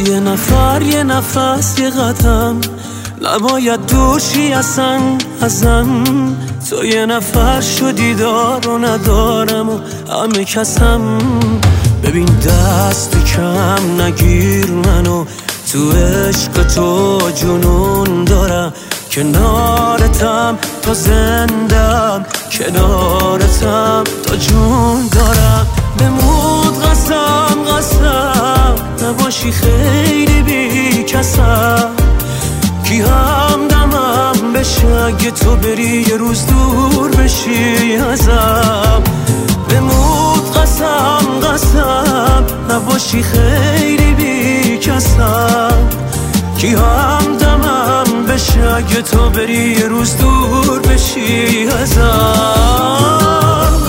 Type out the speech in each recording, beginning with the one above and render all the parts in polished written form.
یه نفر یه نفس یه قدم نباید دور شی ازم تو یه نفر شدی دار و ندارم و همه کسم. ببین دست کم نگیر منو تو عشق تو جنون دارم کنارتم تا زندم کنارتم تا جون دارم. بمود قسم نباشی خیلی بی کسم کی همدمم بشه اگه تو بری یه روز دور بشی ازم. بمود قسم نباشی خیلی بی کسم کی همدمم بشه اگه تو بری یه روز دور بشی ازم.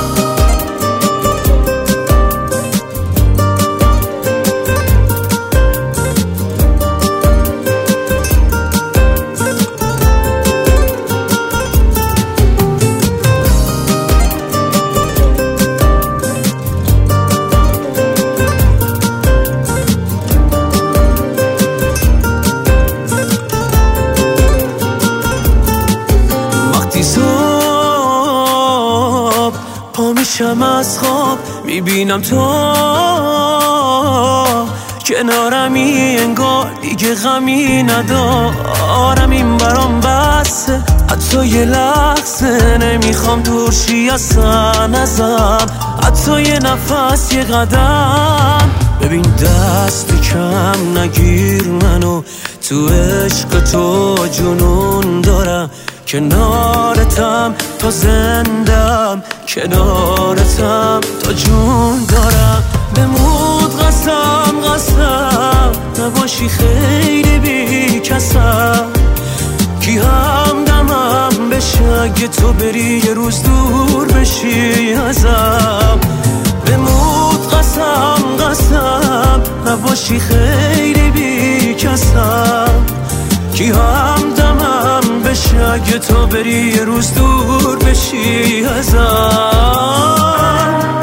پا میشم از خواب میبینم تو کنارمی انگار دیگه غمی ندارم این برام بسه حتی یه لحظه نمیخوام دور شی ازم حتی یه نفس یه قدم. ببین دست کم نگیر منو تو عشق تو جنون دارم کنارتم تا زندم کنارتم تا جون دارم. بمود قسم نباشی خیلی بی کسم کی همدمم بشه اگه تو بری یه روز دور بشی ازم. بمود قسم نباشی خیلی بی کسم کی همدمم بشه اگه تو بری یه روز دور بشی ازم.